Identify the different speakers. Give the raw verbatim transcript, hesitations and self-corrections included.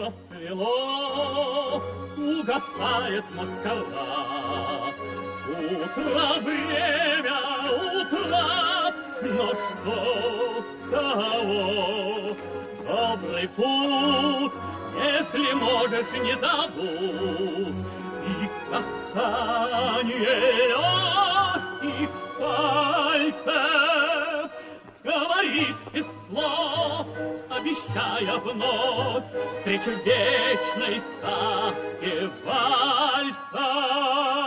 Speaker 1: Рассвело, угасает маскарад. Утро время, утро, но что с того? Добрый путь, если можешь, не забудь. И касание легких пальцев говорит из слов, обещая вновь встречу в вечной сказке вальса.